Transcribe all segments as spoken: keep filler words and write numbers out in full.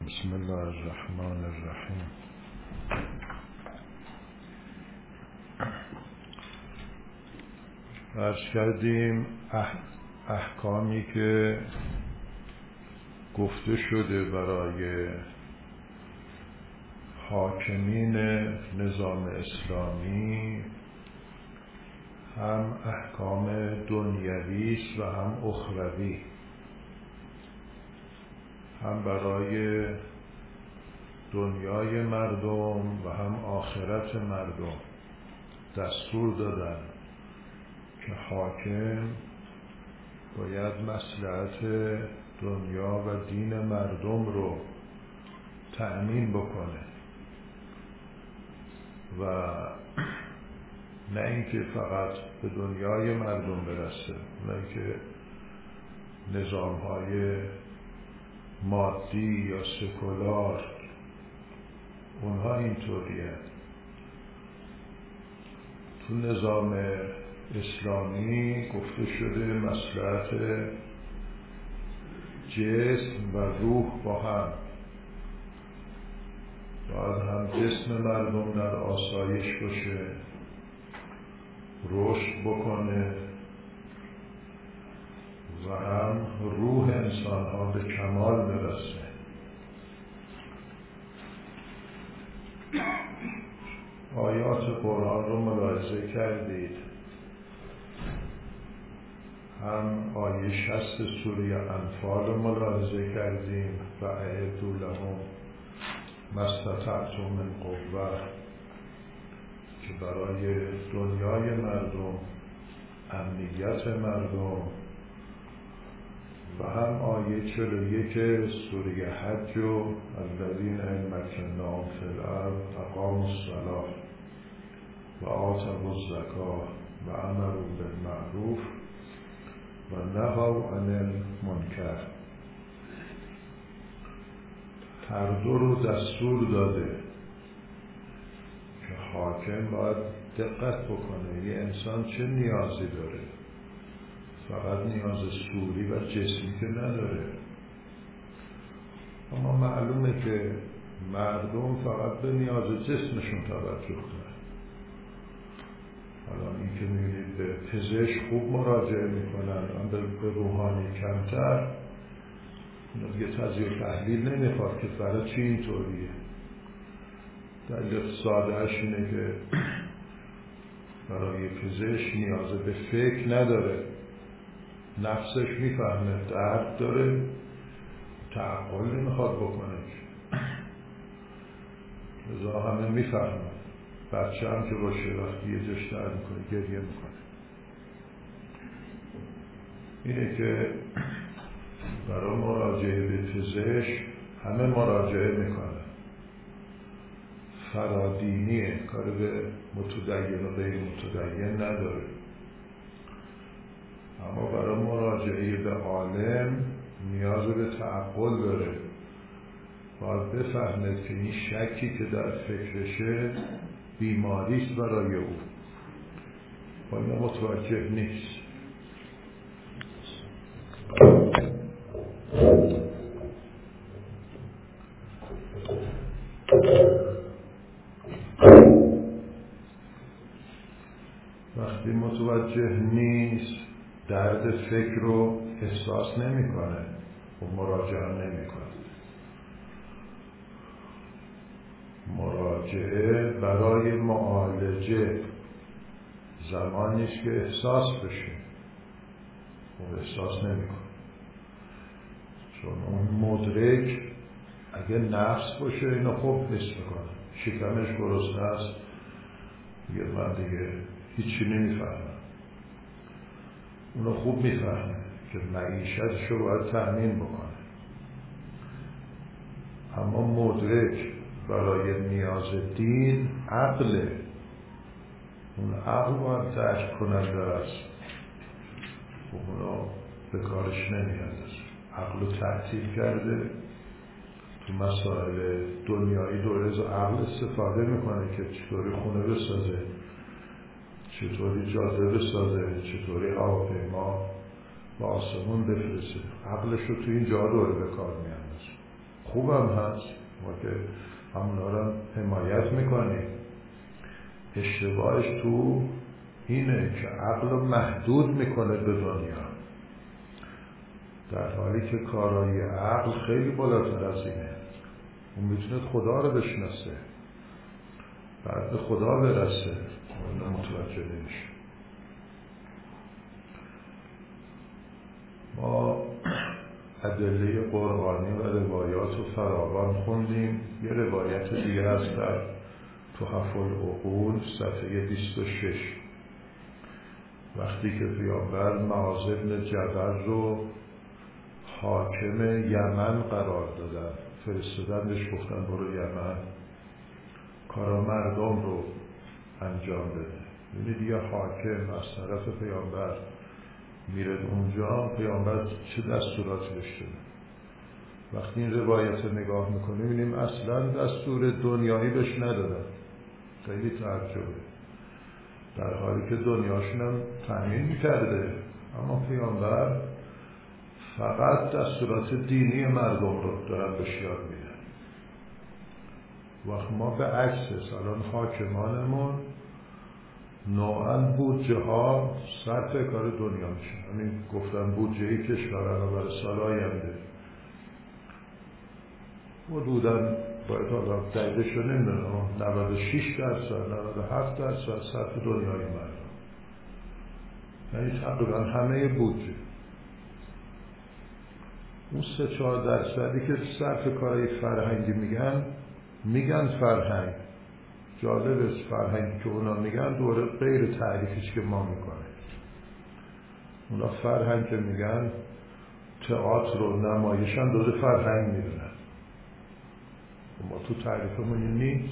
بسم الله الرحمن الرحیم. عرض کردیم احکامی که گفته شده برای حاکمین نظام اسلامی هم احکام دنیوی است و هم اخروی، هم برای دنیای مردم و هم آخرت مردم دستور دادن که حاکم باید مصلحت دنیا و دین مردم رو تأمین بکنه و نه اینکه فقط به دنیای مردم برسه، نه اینکه نظام‌های مادی یا سکولار اونها اینطوریه. تو نظام اسلامی گفته شده مصلحت جسم و روح با هم باید هم جسم مردم در آسایش باشه، رشد بکنه و هم روح انسان ها به کمال برسه. آیات قرآن رو ملاحظه کردید، هم آیه شصت سوره انفال رو ملاحظه کردیم و اعدوا لهم ما استطعتم من قوة که برای دنیای مردم، امنیت مردم، و هم آیه چهل و یک سوره حج و الذین مکناهم فی الارض اقاموا الصلاة و آتوا الزکاة و امروا بالمعروف و نهوا عن المنکر. هر دو رو دستور داده که حاکم باید دقت بکنه یه انسان چه نیازی داره، فقط نیاز سوری و جسمی که نداره. اما معلومه که مردم فقط به نیاز جسمشون توجه کنن. حالا این که میبینید به پزشک خوب مراجعه میکنن، اما به روحانی کمتر. اینا دیگه تجزیه و تحلیل نمیخواد که برای چی اینطوریه. دلیل ساده‌اش اینه که برای پزشک نیاز به فکر نداره، نفسش میفهمه درد داره، تعقل نمیخواد بکنه. لذا همه میفهمه. بچه هم که باشه وقتی یه جش درد میکنه گریه میکنه. اینه که برای مراجعه به پزشک همه مراجعه میکنه. فرادینیه، کار به متدین و غیر متدین نداره. اما برای مراجعه به عالم نیاز به تعقل داره. باید بفهمد که این شکی که در فکرشه بیماریست برای او. با اینا متوجه نیست. وقتی متوجه نیست درد فکر رو احساس نمیکنه و مراجعه نمیکنه. مراجعه برای معالجه زمانیش که احساس بشه و احساس نمیکنه. چون اون مدرک اگه نفس باشه اینو خوب حس میکنه. شکمش گرسنه است، دیگه من دیگه هیچی نمیفهمم. اونو خوب میفهمه که معیشتشو باید تأمین بکنه. اما مدرک برای نیاز دین عقله. اون عقل باید درک کننده است. اونو به کارش نمیاد. عقل رو تعطیل کرده. تو مسائل دنیایی دوره از عقل استفاده میکنه که چطوری خونه بسازه، چطوری جاده بسازه، چطوری هواپیما با آسمون بفرسته. عقلش رو تو این جا دوره به کار میاندازه. خوبم هست، ما که همونا رو حمایت میکنیم. اشتباهش تو اینه که عقل رو محدود میکنه به دنیا، در حالی که کارایی عقل خیلی بالاتر از اینه. اون میتونه خدا رو بشناسه، بعد به خدا برسه، اون متوجه نمیشه. ما ادله قرآنی و روایات رو فراوان خوندیم. یه روایت دیگه هست در تحف العقول صفحه بیست و شش، وقتی که پیامبر معاذ بن جبل رو حاکم یمن قرار دادن، فرستادن بهش گفتن برو یمن کارا مردم رو انجام بده. یعنی دیگه حاکم از طرف پیامبر میره اونجا، پیامبر چه دستوراتی بهش داده. وقتی این روایت نگاه میکنیم میبینیم اصلا دستور دنیایی بهش ندادن. خیلی تعجبه، در حالی که دنیاشون هم تأمین میکرده، اما پیامبر فقط دستورات دینی مردم رو دارن بهش یاد میدن. وقت ما به عکس الان حاکمانمون نوعاً بودجه ها صرف کار دنیا میشن. یعنی گفتن بودجه کشور الان برای سال آینده حدوداً باید حالا دقیقش رو نمیدونم نود و شش درصد نود و هفت درصد صرف دنیای مردم، یعنی تقریبا همه بودجه. اون سه چهار درصدی که صرف کارهای فرهنگی میگن میگن فرهنگ. جالب است فرهنگی که اونا میگن دوره غیر تعریفیش که ما میکنه. اونا فرهنگ که میگن تئاتر و نمایش هم دوره فرهنگ میدونن. ما تو تعریفمون این نیست.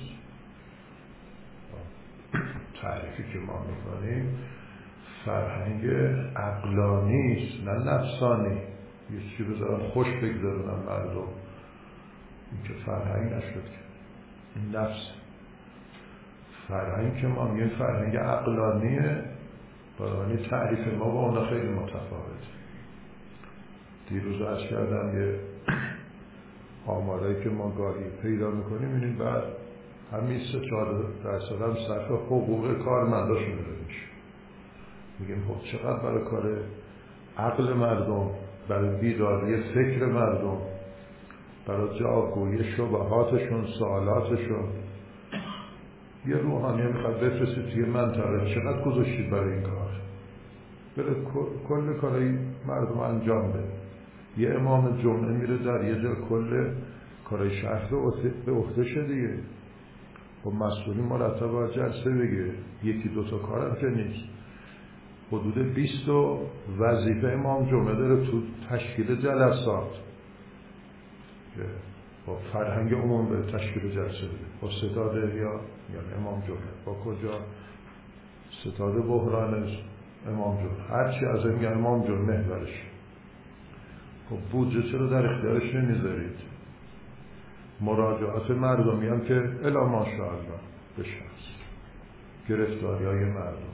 تعریفی که ما میکنیم فرهنگ عقلانی است نه نفسانی. یه چیزی بذارن خوش بگذارونن مردم، این که فرهنگ نشد که این نفس. فرهنگ که ما میگیم فرهنگ عقلانیه، برای تعریف ما با اونا خیلی متفاوته. دیروز عرض کردم یه آمارایی که ما گاهی پیدا میکنیم اینیم بعد همین سه چهار درصد هم صرف حقوق کارمنداشون میشه. میگیم خب چقدر برای کار عقل مردم، برای بیداری فکر مردم، برای جوابگویی شبهاتشون، سوالاتشون. یه روحانی میخواد بفرسته توی منطقه، چقدر گذاشتید برای این کار؟ بره کل کارهای مردم انجام بده. یه امام جمعه میره در یه جا کل کارهای شهر رو به عهده شه دیگه. خب مسئولی مرتب باید جلسه بگه، یکی دوتا کارم که نیست. حدود بیست وظیفه امام جمعه داره تو تشکیل جلسات که با فرهنگ عموم به تشکیل جلسه بده. با ستاد یا یعنی امام جمعه، با کجا ستاد بحران امام جمعه، هرچی از این امام جمعه محورش. خب بودجه چرا در اختیارش نمیذارید؟ مراجعات مردمی هم که الا ماشاءالله بشنست، گرفتاری های مردم.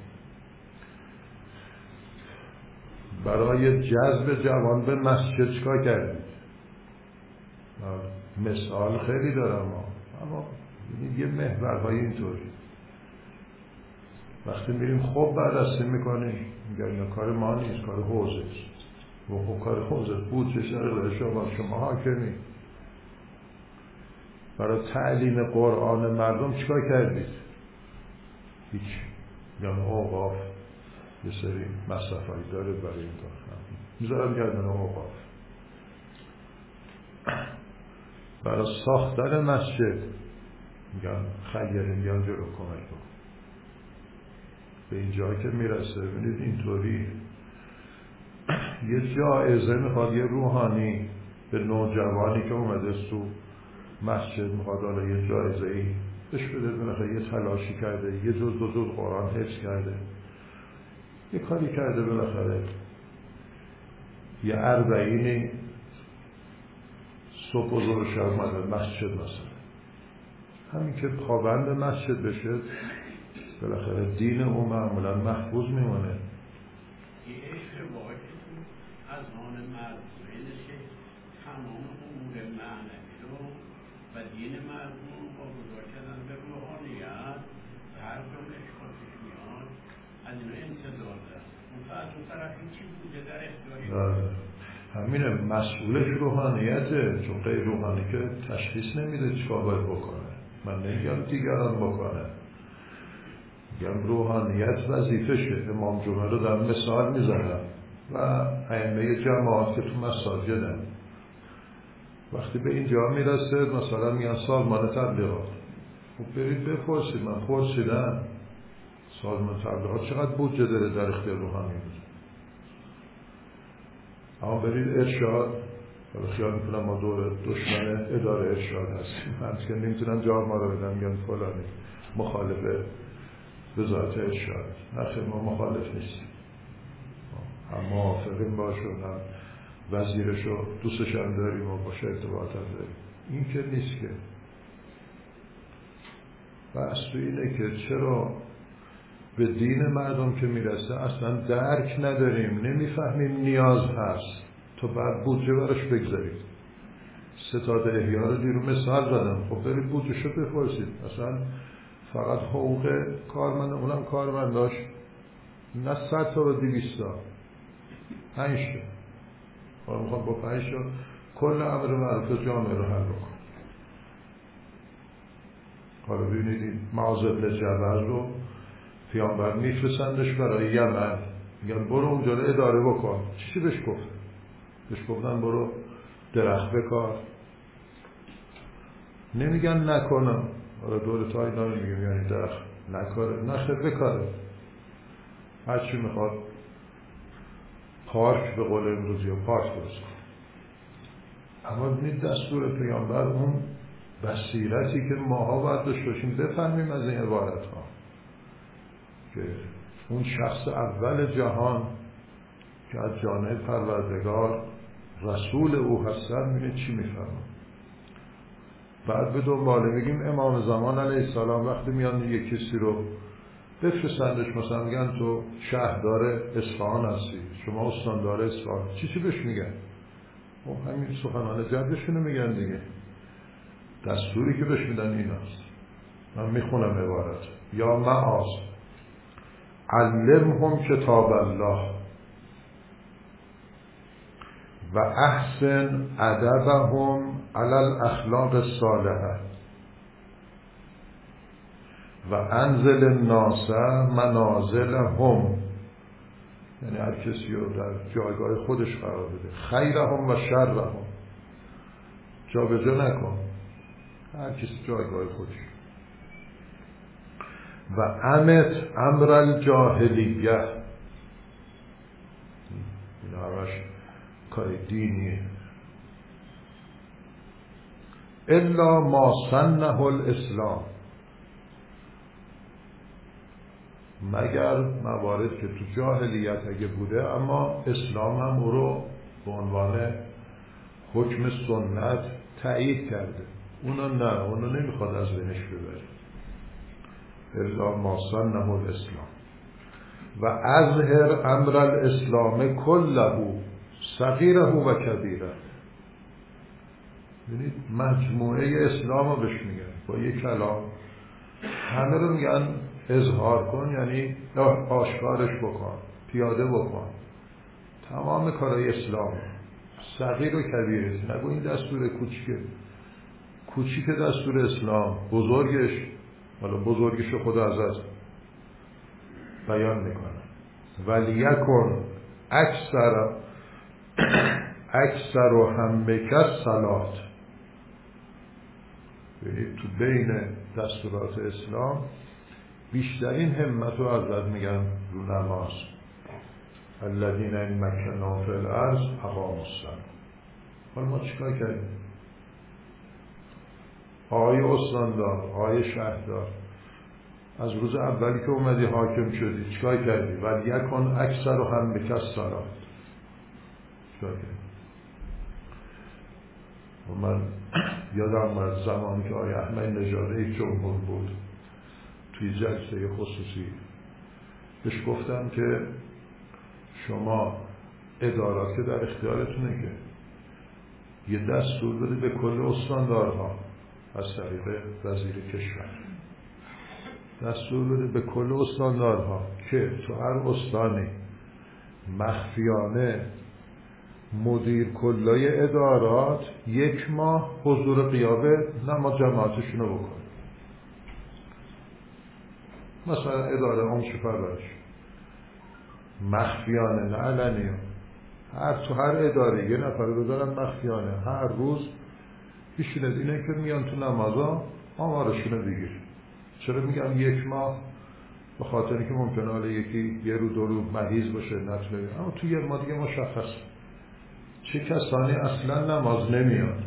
برای جذب جوان به مسجد چیکار کردید؟ مثال خیلی دارم ها. اما یه محورهای اینطوری وقتی میریم خب بررسی میکنیم میگن اینا کار ما نیست، کار حوزه است. و خب کار حوزه بود چه داره شما شما حاکمی. برای تعلیم قرآن مردم چیکار کردید؟ هیچ. میگن اوقاف یه سری مصرفایی داره برای این کار میذارم گردن اوقاف. برای ساختن مسجد میگن خیلی میان جلو کمک کن. به این جایی که میرسه ببینید اینطوری یه جایزه میخواد یه روحانی به نوجوانی که اومده تو مسجد میخواد حالا یه جایزه ای بهش بده، بالاخره یه تلاشی کرده، یه جز دو جز قرآن حفظ کرده، یه کاری کرده، بالاخره یه اربعینی صبح و ظهر شب اومده مسجد مثلا. همین که پابند مسجد بشه بالاخره دین اون معمولا محفوظ میمونه. یه اشتباهی که از آن مردم اینه که تمام امور معنوی رو دین مرحوم واگذار کردن به روحانیت و هر جملهش خوشش میاد از اینو انتظار دارم. اون تا از اون طرفی چی بوده در اختیاری؟ همینه، مسئولش روحانیته، چون غیر روحانی که تشخیص نمیده چیکار باید بکنه. من نمیگم دیگران بکنه، میگم روحانیت وظیفشه. امام جمعه رو در مثال میزنم و ائمه جماعت که تو مساجدن وقتی به اینجا میرسه مثلا میگن سازمان تبلیغات، خب برید بپرسید. من پرسیدم سازمان تبلیغات چقدر بودجه داره در اختیار روحانی بود، اما برید ارشاد، ولی خیال میکنم ما دور دشمن اداره ارشاد هستیم، همچه که نمیتونن جواب ما رو بدن، میگن فلانی مخالف وزارت ارشاد. نخیر، ما مخالف نیستیم، هم موافقیم باشون، هم وزیرشو دوستش هم داریم و باشه ارتباط هم داریم. این که نیست که. بحث تو اینه که چرا به دین مردم که میرسه اصلا درک نداریم، نمیفهمیم نیاز هست تو بعد بودجه براش بگذارید. ستاد احیا رو دیرو مثال زدم، خب برید بودجه شو بپرسید. اصلا فقط حقوق کارمند، اونم کارمند داشت نه صد تا و دویست تا، پنج تا. حالا میخوام با پنج تا کل امر معروف جامعه رو حل بکن. حالا ببینید این معاذ جبل رو پیامبر میفرستندش برای یمن، میگن برو اونجا رو اداره بکن. چی بهش گفت؟ بهش گفتن برو درخت بکار. نمیگن نکنم، حالا دولت های اینا نمیگن یعنی درخت نکاره، نخیر بکاره. هرچی میخواد پارک به قول امروزی و پارک درست کن. اما ببینید دستور پیامبر اون بصیرتی که ماها باید داشته باشیم بفهمیم از این عبارت ها که اون شخص اول جهان که از جانب پروردگار رسول او هستن، میگه چی میفهمم. بعد به دنباله میگیم امام زمان علیه السلام وقتی میان یک کسی رو بفرستندش، مثلا میگن تو شهردار اصفهان هستی، شما استاندار اصفهان، چی چی بهش میگن؟ خب همین سخنان جدشونو میگن دیگه. دستوری که بهش میدن این هست. من میخونم عبارت: یا معاذ علمهم کتاب الله و احسن ادبهم علی الاخلاق الصالحه و انزل الناس منازلهم، یعنی هر کسی رو در جایگاه خودش قرار بده. خیرهم و شرهم، جا به جا نکن، هر کسی جایگاه خودش. و امت امر الجاهلیه، این همش کار دینیه. الا ما سنه الاسلام، مگر موارد که تو جاهلیت اگه بوده اما اسلام هم او رو به عنوان حکم سنت تایید کرده، اونا نه، اونا نمیخواد از بینش ببره. الا ما سنه الاسلام و اظهر امر الاسلام کله صغیره و کبیره. ببینید مجموعه اسلام رو بهش میگن با یک کلام، همه رو میگن اظهار کن، یعنی آشکارش بکن، پیاده بکن تمام کارهای اسلام، صغیر و کبیره. نگو این دستور کوچیکه، کوچیک دستور اسلام، بزرگش، حالا بزرگش رو خدا ازت بیان میکنه. ولیکن اکثر اکثر و همک الصلات، ببینید تو بین دستورات اسلام بیشترین همت رو ازت میگن رو نماز. الذین ان مکناهم فی الارض اقاموا الصلاة. حالا ما چیکار کردیم؟ آقای استاندار، آقای شهردار، از روز اولی که اومدی حاکم شدی چیکار کردی؟ ولیکن اکثر و همک الصلات. چیکار کردی؟ و من یادم از زمانی که آقای احمد نژاد رئیس جمهور بود توی جلسه خصوصی بهش گفتم که شما ادارات که در اختیارتونه که یه دستور بده به کل استاندارها از طریق وزیر کشور دستور بده به کل استاندارها که تو هر استانی مخفیانه مدیر کلای ادارات یک ماه حضور غیابه نماز جماعتشون رو بکنه. مثلا اداره عمش پرورش مخفیانه نه علنی، هر تو هر اداره یه نفر رو دارن مخفیانه هر روز ایشونه اینه که میان تو نمازا آمارشونه بگیر. چرا میگم یک ماه؟ به خاطر اینکه ممکنه حالا یکی یه رو دو رو مریض باشه نتونه، اما تو یه ماه دیگه مشخص چه کسانی اصلا نماز نمیاد.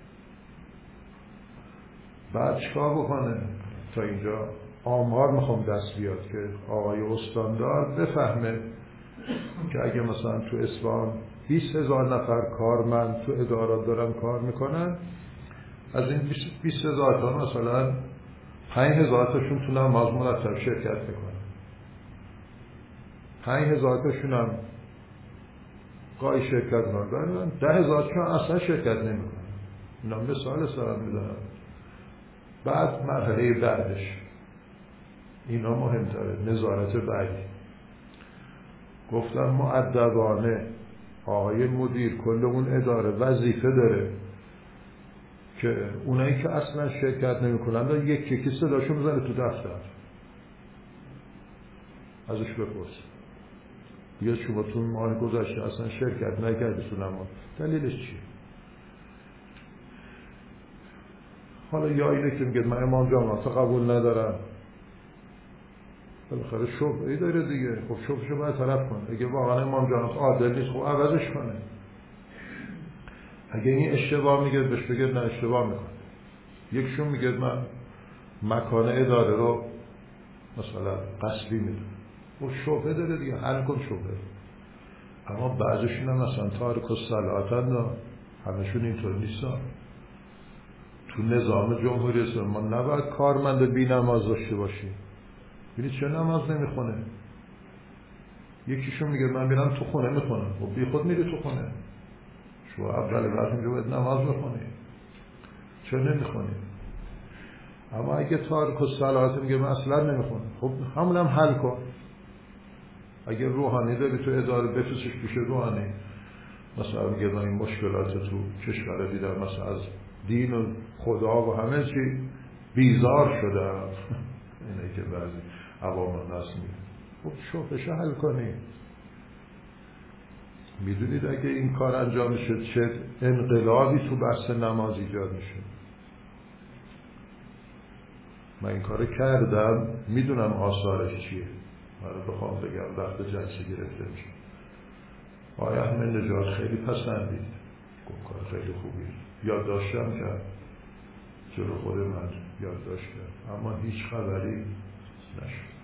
بعد چیکار بکنه؟ تا اینجا آمار میخوام دست بیاد که آقای استاندار بفهمه که اگه مثلا تو اصفهان بیست هزار نفر کارمند تو ادارات دارن کار میکنن، از این بیست هزار تا مثلا پنج هزار تاشون تو نماز مرتب شرکت میکنن، پنج هزار تاشون هم گاهی شرکت میکنن، ده هزار تاشون اصلا شرکت نمیکنن. اینا مثال سرم میزنم. بعد مرحله بعدش اینا مهمتره، نظارت بعدی. گفتم مؤدبانه آقای مدیر کل اون اداره وظیفه داره که اونایی که اصلا شرکت نمیکنن یک یکی صداشون بزنه تو دفتر، ازش بپرس یا شما تو ماه گذشته اصلا شرکت نکردی تو نماز، دلیلش چیه؟ حالا یا اینه که میگه من امام جماعت قبول ندارم، بالاخره شبهه‌ای داره دیگه، خب شبهشو باید طرف کنه. اگه واقعا امام جماعت عادل نیست خب عوضش کنه. اگه این اشتباه میگه بهش بگه نه اشتباه میکنه. یکشون میگه من مکان اداره رو مثلا قصبی میدونم، خب شبهه داره دیگه، حل کن شبهه. اما بعضیشون هم مثلا تارک الصلاتن، همشون اینطور نیستن. تو نظام جمهوری اسلامی ما نباید کارمند بی نماز داشته باشیم. ببینید چه نماز نمیخونه. یکیشون میگه من میرم تو خونه میخونم، خب بی خود میری تو خونه، شما اول وقت اینجا باید نماز بخونی، چرا نمیخونی؟ اما اگه تارک الصلات میگه من اصلا نمیخونم، خب همون هم حل کن. اگه روحانی داری تو اداره بفرستش پیش روحانی، مثلا میگه من این مشکلات تو کشور دیدم، مثلا از دین و خدا و همه چی بیزار شدم اینه که بعضی عوام الناس میگه، خب شوفش حل کنی. میدونید اگه این کار انجام میشه چه انقلابی تو بحث نماز ایجاد میشه. من این کار کردم، میدونم آثارش چیه، من بخوام بگم وقت جلسه گرفته میشه. آقای احمد نژاد خیلی پسندید، گفت کار خیلی خوبی، یادداشتم کرد، جلو خود من یادداشت کرد، اما هیچ خبری نشد.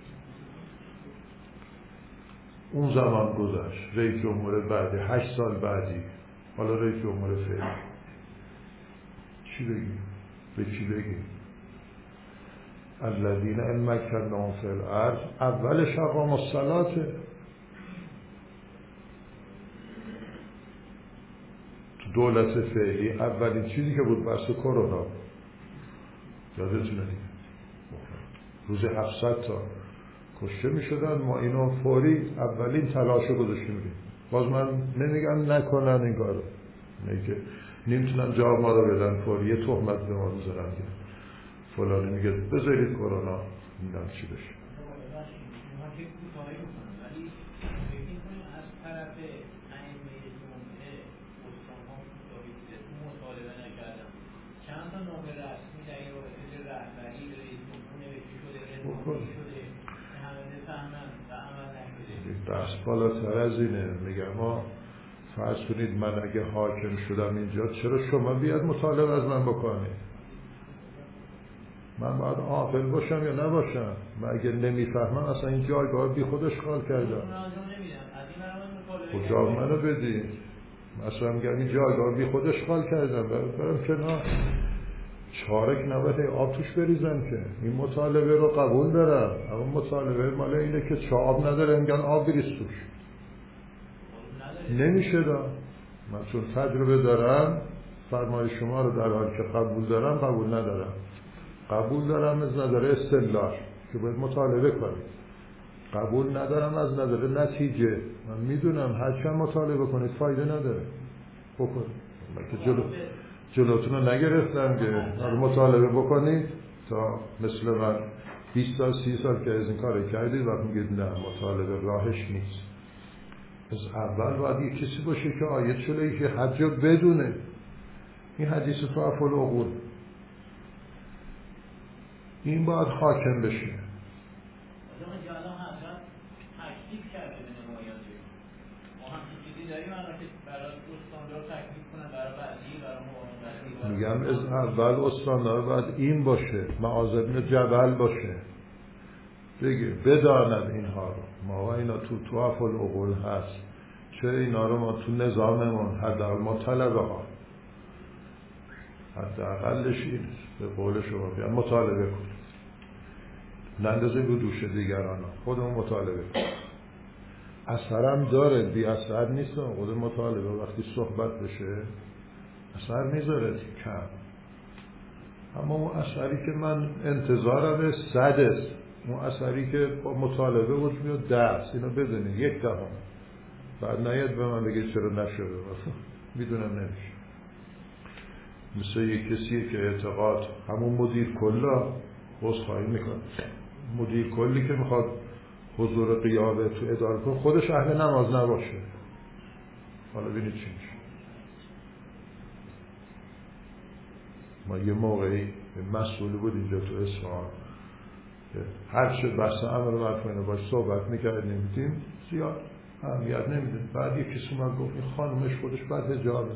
اون زمان گذشت، رئیس جمهور بعدی، هشت سال بعدی، حالا رئیس جمهور فعلی، چی بگیم؟ به چی بگیم؟ الذین ان مکناهم فی الارض، اولش اقاموا الصلاة. تو دولت فعلی اولین چیزی که بود بحث کرونا، یادتونه دیگه، روز هفتصد تا کشته می شدن، ما اینو فوری اولین تلاشو گذاشتیم میدیم. باز من نمیگم نکنن این کارو، نه که نمیتونن جواب ما رو بدن، فوری یه تهمت به ما میذارن که فلانی میگه بذارید کرونا میدن چی بشه. بحث بالاتر از اینه. میگم ما فرض کنید من اگه حاکم شدم اینجا، چرا شما بیاد مطالبه از من بکنید؟ من باید عاقل باشم یا نباشم؟ من اگه نمیفهمم اصلا این جایگاه بی خود اشغال کردم. کجا منو بدید؟ مثلا میگم این جایگاه بی خود اشغال کردم، برم کنار، چارک نباید آب توش بریزم که. این مطالبه رو قبول دارم، اما مطالبه مال اینه که چه آب نداره میگن آب بریز توش، نمیشه دا. من چون تجربه دارم فرمای شما رو در حال که قبول دارم قبول ندارم. قبول دارم از نظر استدلال که باید مطالبه کنید، قبول ندارم از نظر نتیجه. من میدونم هر چند مطالبه کنید فایده نداره، بکنید. من که جلو جلوتون رو نگرفتم که مطالبه بکنید تا مثل من بیست سال سی سال که از این کار کردید وقت میگید نه مطالبه راهش نیست. از اول باید یک کسی باشه که آیت شده که حج رو بدونه. این حدیث ضعف العقول این باید حاکم بشه. میگم از اول استاندار باید این باشه، معاذ بن جبل باشه، بگه بداند اینها رو. ما اینا تو ضعف العقول هست، چه اینا رو ما تو نظاممون حداقل ما طلبه ها حداقلش این به قول شما بیان مطالبه کنیم، نندازیم رو دوش دیگران، خودمون مطالبه کنیم. اثرم داره، بی اثر نیست. خود مطالبه وقتی صحبت بشه اثر میذاره کم، اما اون اثری که من انتظارم صد است، اون اثری که با مطالبه وجود میاد ده است. اینو بدونید یک دهم بعد نیاد به من بگه چرا نشده، میدونم نمیشه. مثل یک کسی که اعتقاد همون مدیر کلا عذرخواهی میکنه، مدیر کلی که میخواد حضور قیاده تو اداره کنه خودش اهل نماز نباشه، حالا ببینید چی میشه. ما یه موقعی مسئول بود اینجا تو اصفهان، هر چه بحث امر معروف و نهی باش صحبت میکردیم دیدیم زیاد اهمیت نمیدیم. بعد یک کسی اومد گفت این خانومش خودش بعد حجابه.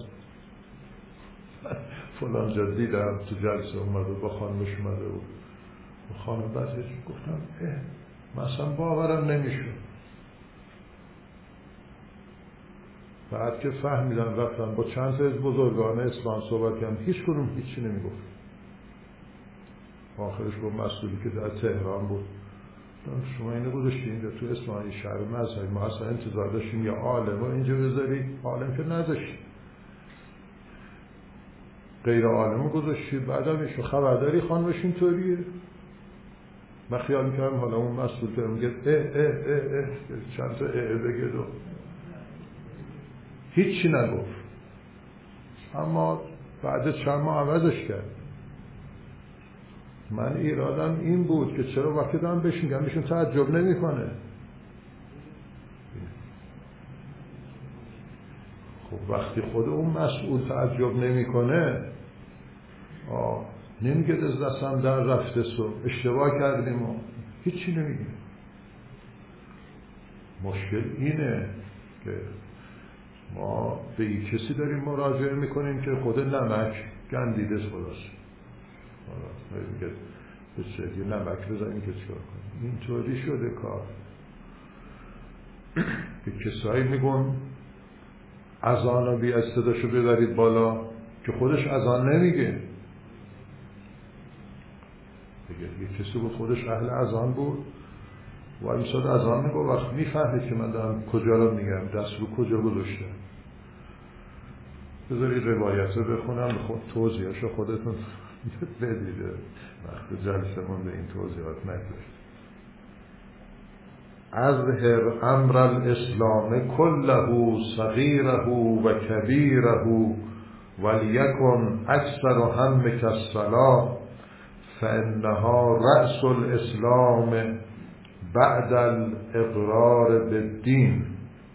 فلان جا دیدم تو جلسه اومده با خانومش اومده بود، خانم بعد حجاب. گفتم اه مثلا باورم نمیشون. بعد که فهمیدم رفتم با چند تا از بزرگان اسلام صحبت کردم، هیچ کنون هیچی نمیگفت. آخرش با مسئولی که در تهران بود، شما اینو گذاشتید اینجا تو اصفهان شهر مذهبی، ما اصلا انتظار داشتیم یا عالم رو اینجا بذارید، عالم که نداشتیم، غیر عالم رو گذاشتید. بعدم ایشو خبرداری خانمش اینطوریه. من خیال میکردم حالا اون مسئول که میگه اه اه اه اه چند تا اه بگه دو هیچی نگفت، اما بعد چند ماه عوضش کرد. من ایرادم این بود که چرا وقتی دارم بهش میگم ایشون تعجب نمیکنه. خب وقتی خود اون مسئول تعجب نمیکنه، آه نمیگه از دستم در رفته سو اشتباه کردیم و هیچی نمیگه. مشکل اینه که ما به این کسی داریم مراجعه میکنیم که خود نمک گندیده خلاص میگه بسید یه نمک بزنیم که چکار کنیم. اینطوری شده کار. به کسایی میگن اذان رو بی استداشو ببرید بالا که خودش اذان نمیگه. یه کسی بود خودش اهل اذان بود و امساد اذان میگه وقت میفهمید که من دارم کجا رو میگم، دست رو کجا گذاشتم. بذارید روایت رو بخونم، خود توضیحاشو خودتون بدید، وقت جلسه من به این توضیحات نکرد. اظهر امر الاسلام كله صغیره و کبیره ولیکن اکثر همک الصلاة فانها رأس الاسلام بعد الاقرار بالدین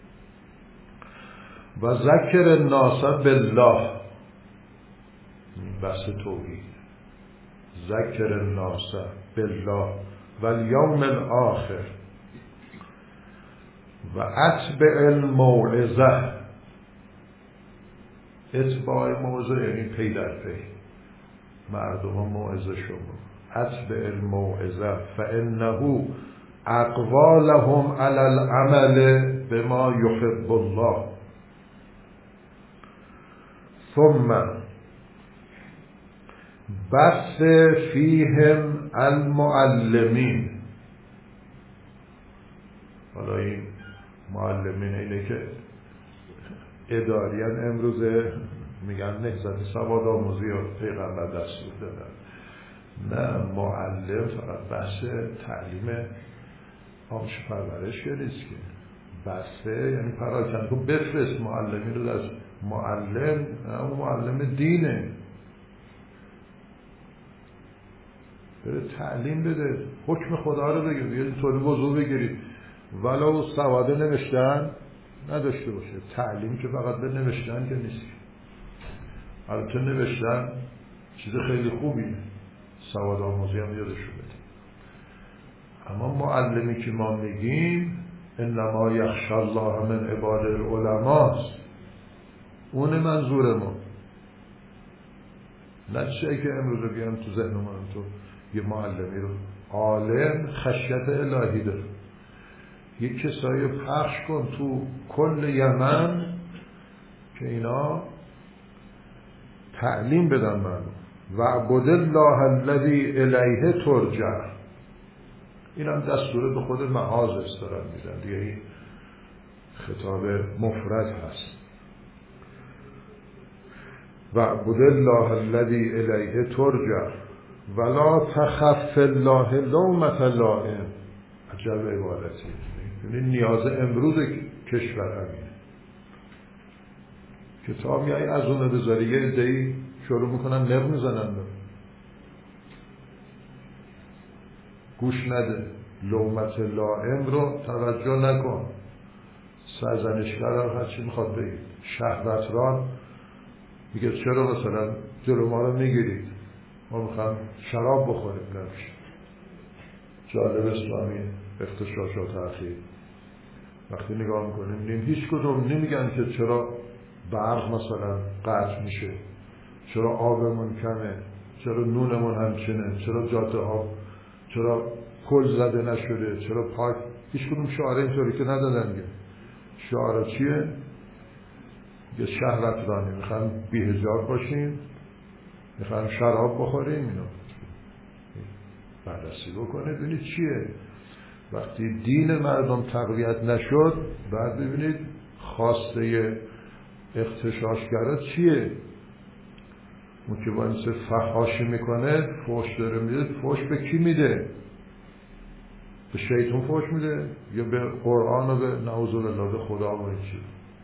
و ذکر الناس بالله. بحث توحید، ذکر الناس بالله و الیوم الاخر و اتبع الموعظه. اتباع موعظه یعنی پی در پی مردم موعظه شما. اتبع الموعظه فانه اقوى لهم علی العمل بما يحب الله. ثم بث فیهم المعلمین. حالا این معلمین اینه که اداریان امروزه میگن نهضت سواد آموزی و پیغمبر دستور دادن. نه، معلم فقط بحث تعلیم آموزش پرورش نیست که بسته، یعنی پراکنده تو بفرست معلمی رو از معلم، اون معلم دینه، بره تعلیم بده، حکم خدا رو بگیر، یه طوری وضو بگیرید ولو سواده نوشتن نداشته باشه. تعلیم که فقط به نوشتن که نیست. البته نوشتن چیز خیلی خوبیه، سواد آموزی هم یادش بده، اما معلمی که ما میگیم انما یخشی الله من عباده العلماء، اون منظور ما، نه چیزی که امروز رو بیان تو ذهن ما تو یه معلمی رو عالم خشیت الهی داره. یه کسایی پخش کن تو کل یمن که اینا تعلیم بدن مردم. وعبد الله الذی الیه ترجع، این هم دستوره به خود معاذ است دارن میدن دیگه، این خطاب مفرد هست. وعبد الله الذی الیه ترجع ولا تخف الله لومة لائم. عجب عبارتی، یعنی نیاز امروز کشور همینه که تا میایی از اون بذاری یه عده‌ای شروع میکنن نق میزنن، گوش نده، لومة لائم رو توجه نکن. سرزنشگر هر چی میخواد بگید، شهوتران میگه چرا مثلا جلو ما رو میگیرید، ما میخوام شراب بخوریم. نمیشه. جالب اسلامی اختشاشات اخیر وقتی نگاه میکنیم نیم هیچ کدوم نمیگن که چرا برق مثلا قطع میشه، چرا آبمون کمه، چرا نونمون همچنه، چرا جاده ها چرا کل زده نشده، چرا پاک. هیچ کدوم شعاره اینطوری که ندادن. گه شعاره چیه؟ یه شهوت رانی، میخوان بی‌حجاب باشیم، میخوان شراب بخوریم. اینو بررسی بکنه ببینید چیه. وقتی دین مردم تقویت نشد، بعد ببینید خواسته اغتشاشگرا چیه. اون که با این سه فحاشی میکنه، فحش داره میده، فحش به کی میده؟ به شیطان فحش میده یا به قرآن و به نعوذ بالله به خدا و این چیز؟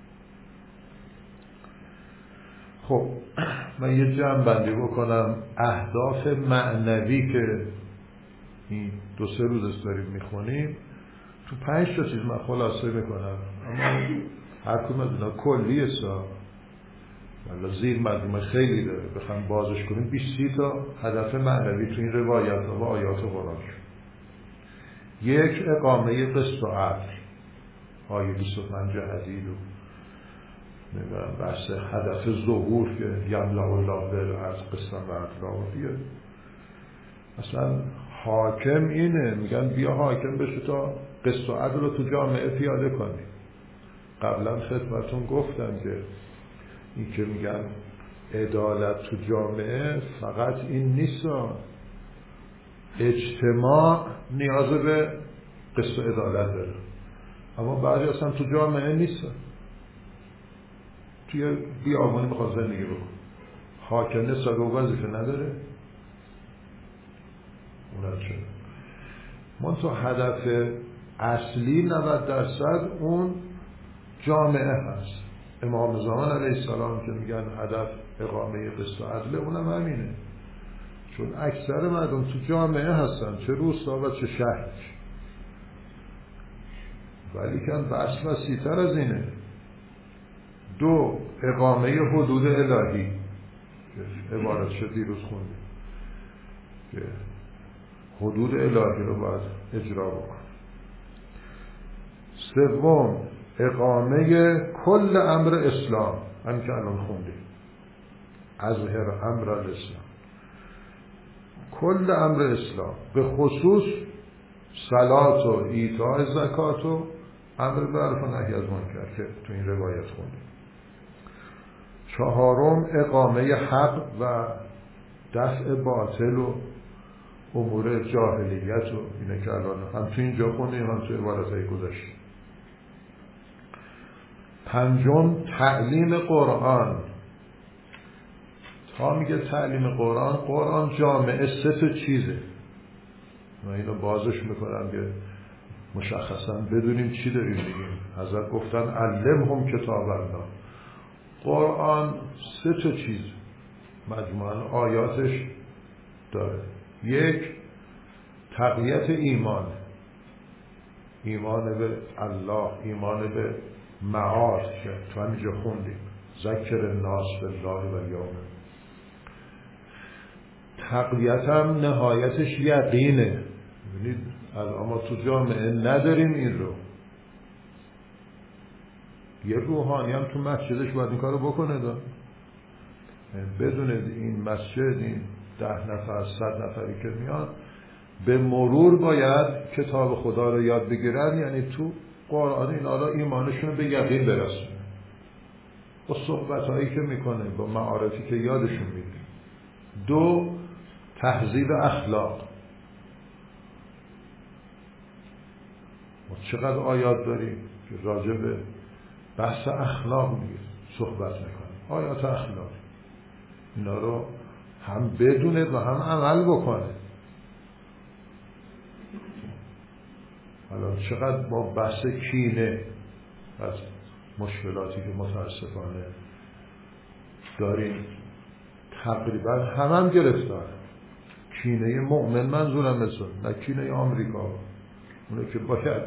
خب من یه جمع بندی بکنم اهداف معنوی که این دو سه روز داریم میخونیم. تو پنج تا چیز من خلاصه میکنم، اما هر کدوم از اینا کلیه سا ولی زیر مجموعه خیلی داره، بخوام بازش کنیم بیست سی تا هدف معنوی تو این روایت و آیات قرآن شد. یک، اقامه قسط و عدل، آیه بیست و پنج حدید و نمیدونم بحث هدف ظهور که یملا الله بر از قسطن و عدل دیگه. اصلا حاکم اینه، میگن بیا حاکم بشه تا قسط و عدل رو تو جامعه پیاده کنی. قبلا خدمتون گفتم که این که میگن عدالت تو جامعه فقط این نیست، اجتماع نیاز به قسط و عدالت داره، اما بعضی اصلا تو جامعه نیست. توی بیابانی میخواد زندگی بکن، حاکم نسبت به وظیفه نداره. اونم چه من تو هدف اصلی نود درصد اون جامعه هست. امام زمان علیه السلام که میگن هدف اقامه قسط و عدل، اونم همینه، چون اکثر مردم تو جامعه هستن، چه روستا و چه شهر. ولی کن بحث وسیع‌تر از اینه. دو، اقامه حدود الهی، عبارت شد دیروز خوندیم که حدود الهی رو باید اجرا بکن. سوم، اقامه کل امر اسلام، همین که الان خوندیم، اظهر امر الاسلام، کل امر اسلام، به خصوص صلات و ایتاء زکات و امر معروف و نهی از منکر که تو این روایت خوندیم. چهارم، اقامه حق و دفع باطل و امور جاهلیت و اینه که الان هم تو اینجا خوندیم هم تو عبارتهای گذشته. پنجم، تعلیم قرآن، ها میگه تعلیم قرآن، قرآن جامعه سه تا چیزه. من اینو بازش میکنم که مشخصا بدونیم چی داریم میگیم. حضرت گفتن علمهم کتاب الله. قرآن سه تا چیز مجموعاً آیاتش داره. یک، تقویت ایمان، ایمان به الله، ایمان به معاد که تو همینجا خوندیم، ذکر الناس بالله و یوم. تقویت هم نهایتش یقینه. ببینید الان ما تو جامعه نداریم این رو. یه روحانی هم تو مسجدش باید این کارو بکنه دا. بدون این مسجد این ده نفر صد نفری که میان به مرور باید کتاب خدا رو یاد بگیرن، یعنی تو قرآن اینا رو ایمانشون رو به یقین برسونه با صحبت‌هایی که میکنه، با معارفی که یادشون میده. دو، تهذیب اخلاق. ما چقدر آیات داریم که راجع به بحث اخلاق میگه، صحبت میکنه، آیات اخلاق. اینا رو هم بدونه و هم عمل بکنه. حالا چقدر با بحث کینه از مشکلاتی که متاسفانه داریم تقریبا هم هم گرفتار. کینه مؤمن منظورم مثل نه کینه آمریکا، اونه که باید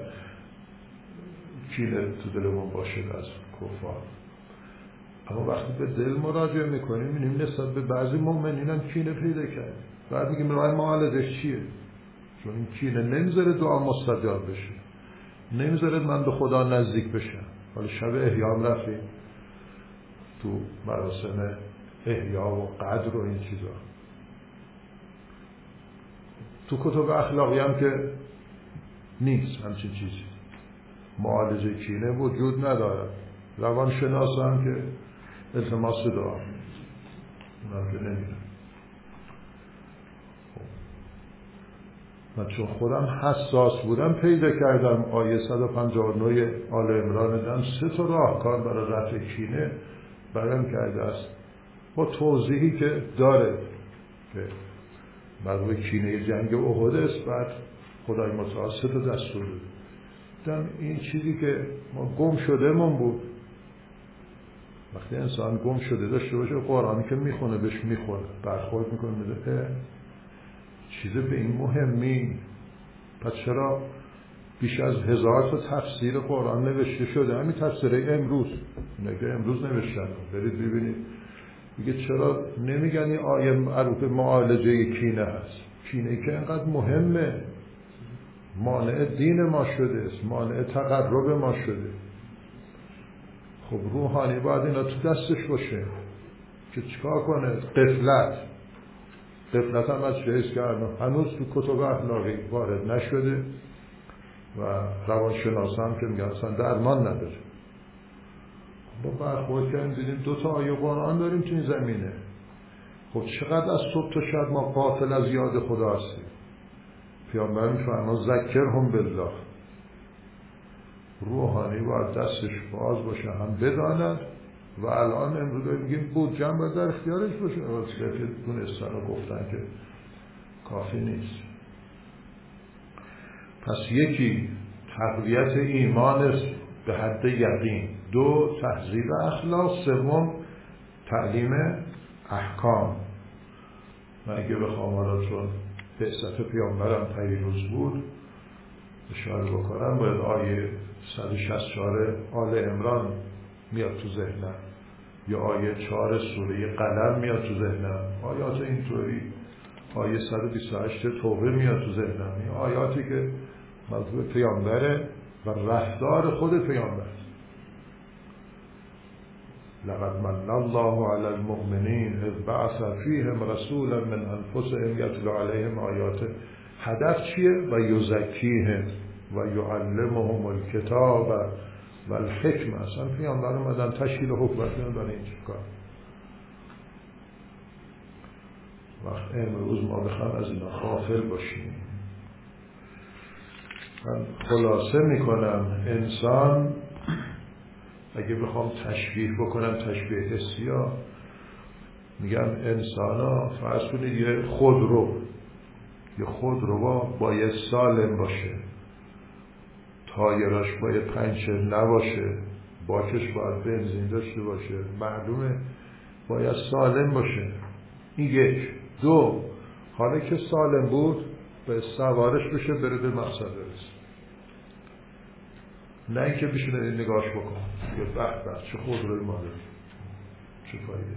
کینه تو دلمون باشه از کفار. اما وقتی به دل مراجعه میکنیم میبینیم نسبت به بعضی مؤمنین هم کینه پیدا کرد. بعد میگیم راه معالجش چیه؟ چون این کینه نمیذاره دعا مستجاب بشه، نمیذاره من به خدا نزدیک بشم. حالا شب احیام رفتیم تو مراسم احیا و قدر و این چیزا. تو کتب اخلاقی هم که نیست همچین چیزی. معالجه کینه وجود نداره. روانشناس هم که التماس دعا اونم که نمیره. من چون خودم حساس بودم پیدا کردم آیه صد و پنجاه و نه آل عمران دم سه تا راهکار برای رفع کینه بیان کرده است با توضیحی که داره که مربوط کینه جنگ احد است. بعد خدای متعال سه تا دستور دادم. این چیزی که ما گم شده من بود. وقتی انسان گم شده داشته باشه قرآنی که میخونه بهش میخونه برخورد میکنه میده چیز به این مهمی. پس چرا بیش از هزار تا تفسیر قرآن نوشته شده؟ همین تفسیر امروز نگه امروز نوشتن، برید ببینید. میگه چرا نمیگن این آیه معروف معالجه کینه هست؟ کینه که اینقدر مهمه، مانع دین ما شده است، مانع تقرب ما شده. خب روحانی باید اینا تو دستش باشه که چیکار کنه؟ قفلت قفلت هم از جهیز کردن هنوز تو کتب اخلاقی وارد نشده و روانشناس هم که میگن اصلا درمان نداره. با برخورد کردیم دیدیم دو تا آیه قرآن داریم تو این زمینه. خب چقدر از صبح تا شب ما غافل از یاد خدا هستیم. پیامبر میفرماد ذکرهم بالله. روحانی باید دستش باز باشه هم بداند و الان امروز میگیم بود جمع باید در اختیارش باشه. واسه که دونستن و گفتن که کافی نیست. پس یکی تقویت ایمان به حد یقین، دو تهذیب اخلاق، سوم تعلیم احکام. من اگه بخوام حالا چون بعثت پیامبرم پیروز بود اشاره بکنم باید آیه صد و شصت و چهار آل عمران میاد تو ذهنم یا آیه چهار سوره قلم میاد تو ذهنم. آیات اینطوری آیه صد و بیست و هشت توبه میاد تو ذهنم. این آیاتی که مربوط به پیامبره و رفتار خود پیامبر. لقد من الله علی المؤمنین اذ بعث فیهم رسولا من انفسهم یتلو علیهم آیاته. هدف چیه؟ و یزکیهم و یعلمهم الکتاب و الحکمه. اصلا پیامبر اومدن تشکیل حکومت برای این کار. وقت امروز ما بخوام از اینا غافل باشیم. من خلاصه میکنم انسان , اگه بخوام تشبیه بکنم تشبیه حسی ها, میگن انسان ها فرض کنید یه خودرو یه خودرو باید سالم باشه، تایراش باید پنچر نباشه، باکش باید بنزین داشته باشه، معلومه باید سالم باشه. این یک. دو، حالا که سالم بود به سوارش بشه بره به مقصد برسه، نه اینکه بشینه نگاش بکن که به به چه خودروی ما داریم چه فایده.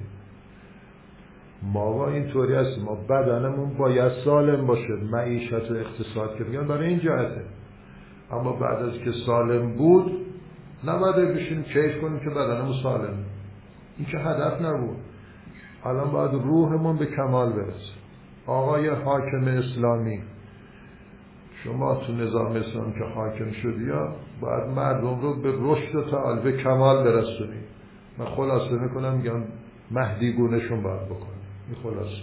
ما با اینطوری هستیم، ما بدنمون باید سالم باشه، معیشت و اقتصاد که میگن برای این جهته، اما بعد از که سالم بود نباید بشینیم کیف کنیم که بدنمون سالم. این که هدف نبود. الان باید روحمون به کمال برسه. آقای حاکم اسلامی، شما تو نظام اسلامی که حاکم شدی یا باید مردم رو به رشد و تعالی به کمال برسونی. من خلاصه میکنم میگم مهدی گونهشون باید بکنم. این خلاصه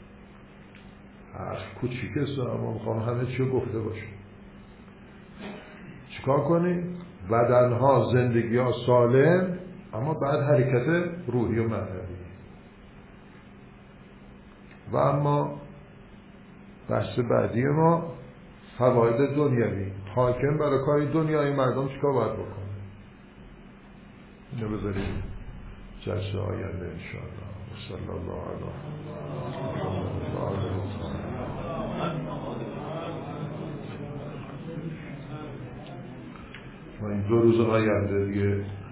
حرف کوچیک است اما میخوام همه چی گفته باشم. چیکار کنی؟ بدنها زندگی ها سالم، اما بعد حرکت روحی و معنوی. و اما بحث بعدی ما فواید دنیوی. حاکم برای کار دنیای مردم چیکار باید بکنه؟ اینو بذاریم جلسه آینده انشاءالله. صلی الله علیه و این دو روز آینده دیگه